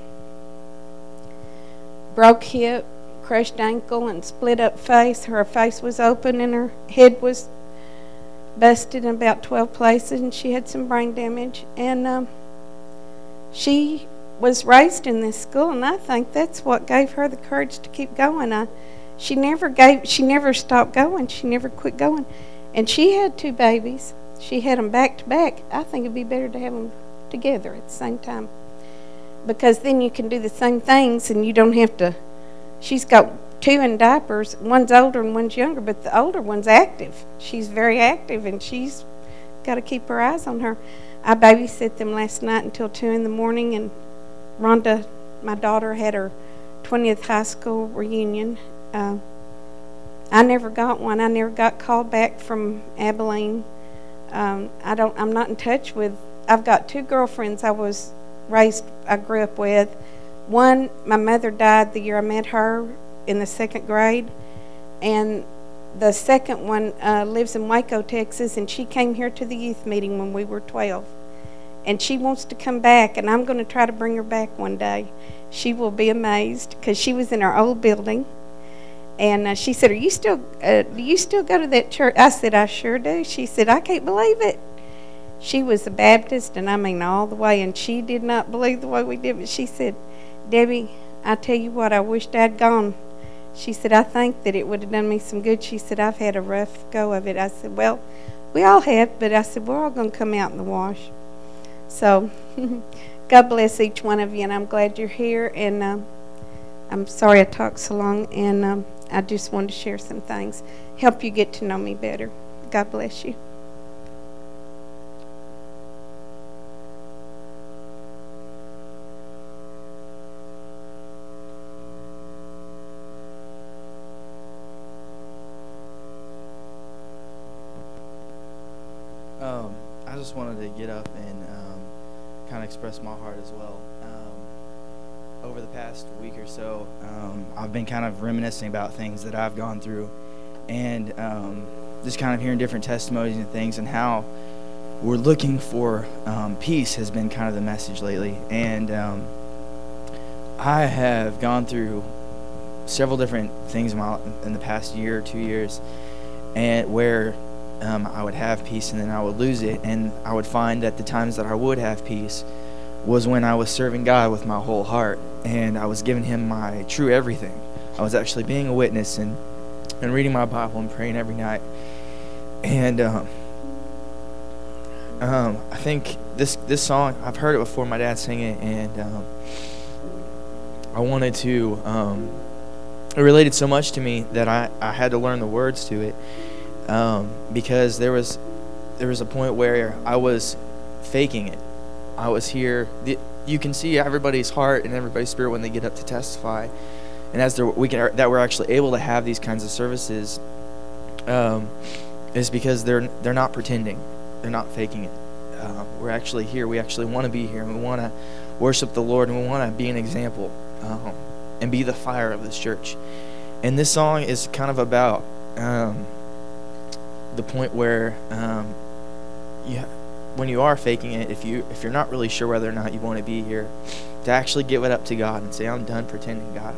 broke hip, crushed ankle, and split up face. Her face was open and her head was busted in about 12 places, and she had some brain damage. And she was raised in this school, and I think that's what gave her the courage to keep going. She never stopped going. She never quit going. And she had 2 babies. She had them back to back. I think it'd be better to have them together at the same time, because then you can do the same things and you don't have to. She's got 2 in diapers. One's older and one's younger, but the older one's active. She's very active, and she's got to keep her eyes on her. I babysit them last night until 2 in the morning, and Rhonda, my daughter, had her 20th high school reunion. I never got one. I never got called back from Abilene. I'm not in touch with. I've got 2 girlfriends I grew up with. One, my mother died the year I met her in the 2nd grade, and the second one lives in Waco, Texas, and she came here to the youth meeting when we were 12, and she wants to come back, and I'm going to try to bring her back one day. She will be amazed, because she was in our old building, and she said, do you still go to that church? I said, I sure do. She said, I can't believe it. She was a Baptist, and I mean all the way, and she did not believe the way we did, but she said, Debbie, I tell you what, I wished I'd gone. She said, I think that it would have done me some good. She said, I've had a rough go of it. I said, well, we all have, but I said, we're all going to come out in the wash. So, God bless each one of you, and I'm glad you're here, and I'm sorry I talked so long, and I just wanted to share some things, help you get to know me better. God bless you. I just wanted to get up and kind of express my heart as well. Over the past week or so, I've been kind of reminiscing about things that I've gone through, and just kind of hearing different testimonies and things, and how we're looking for peace has been kind of the message lately. And I have gone through several different things in the past year or 2 years, and where I would have peace and then I would lose it, and I would find that the times that I would have peace was when I was serving God with my whole heart, and I was giving Him my true everything. I was actually being a witness and reading my Bible and praying every night. And I think this song, I've heard it before, my dad sang it, and I wanted to, it related so much to me that I had to learn the words to it. Because there was a point where I was faking it. I was here. You can see everybody's heart and everybody's spirit when they get up to testify, and as that we're actually able to have these kinds of services, is because they're not pretending, they're not faking it. We're actually here. We actually want to be here, and we want to worship the Lord, and we want to be an example, and be the fire of this church. And this song is kind of about the point where when you are faking it, if you're not really sure whether or not you want to be here, to actually give it up to God and say, I'm done pretending, God.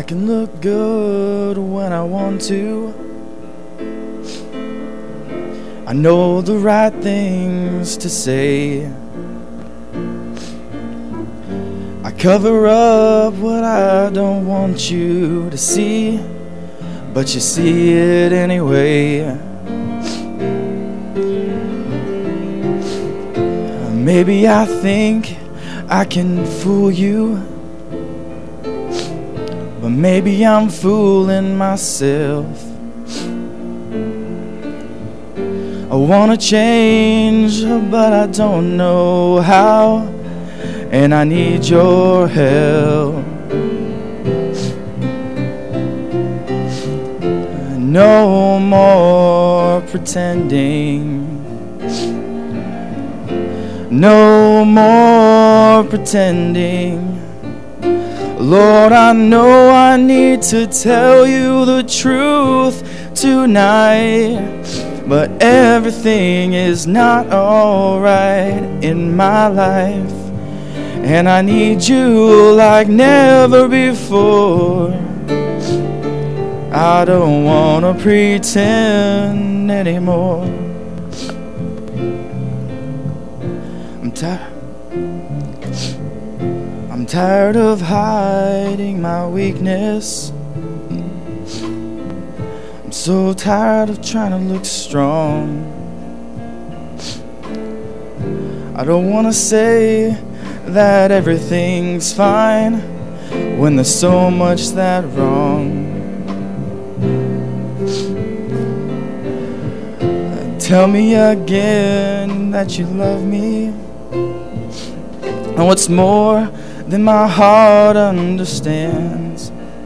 I can look good when I want to. I know the right things to say. I cover up what I don't want you to see, but you see it anyway. Maybe I think I can fool you, but maybe I'm fooling myself. I wanna change, but I don't know how, and I need your help. No more pretending. No more pretending. Lord, I know I need to tell you the truth tonight, but everything is not alright in my life, and I need you like never before. I don't wanna pretend anymore. I'm tired of hiding my weakness. I'm so tired of trying to look strong. I don't want to say that everything's fine when there's so much that's wrong. Tell me again that you love me, and what's more than my heart understands.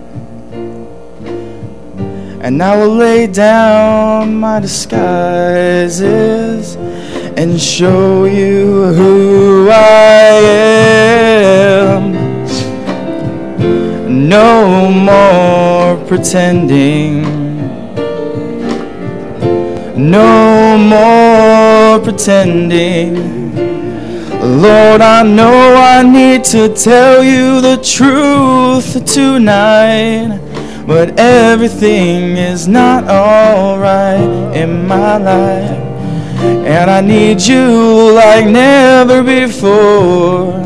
And I will lay down my disguises and show you who I am. No more pretending. No more pretending. Lord, I know I need to tell you the truth tonight, but everything is not alright in my life, and I need you like never before.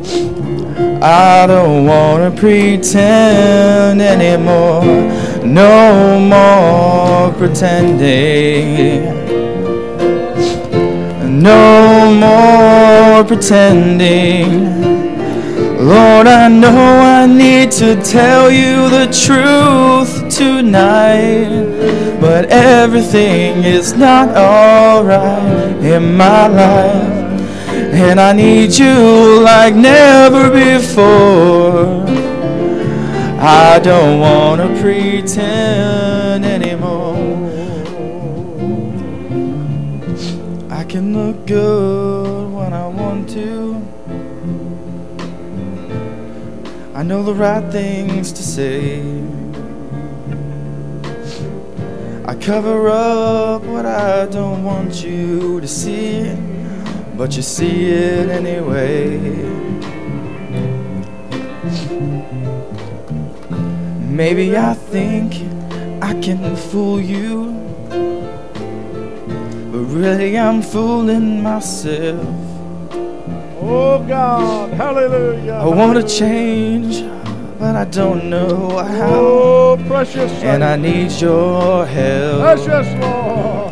I don't want to pretend anymore. No more pretending. No more pretending. Lord, I know I need to tell you the truth tonight, but everything is not alright in my life, and I need you like never before. I don't want to pretend anymore. I can look good when I want to. I know the right things to say. I cover up what I don't want you to see, but you see it anyway. Maybe I think I can fool you, but really I'm fooling myself. Oh God, hallelujah. I want to change, but I don't know how. Oh, precious Savior. And I need your help. Precious Lord.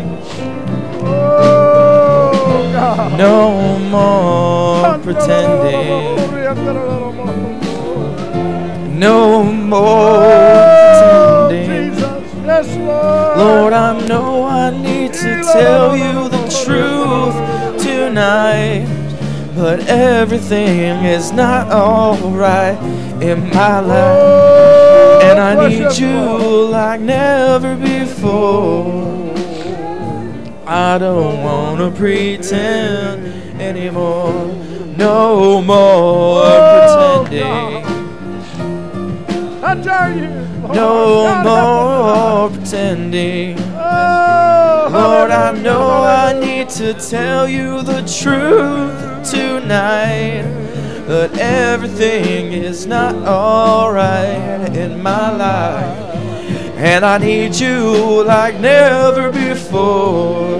Oh God. No more pretending. No more pretending. Jesus. Yes, Lord. Lord, I know I need to tell you the truth tonight, but everything is not alright in my life, and I need you like never before. I don't want to pretend anymore. No more pretending. I dare you. No more pretending. Lord, I know I need to tell you the truth tonight, but everything is not alright in my life. And I need you like never before.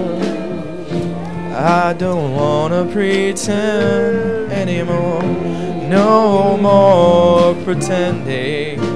I don't wanna pretend anymore. No more pretending.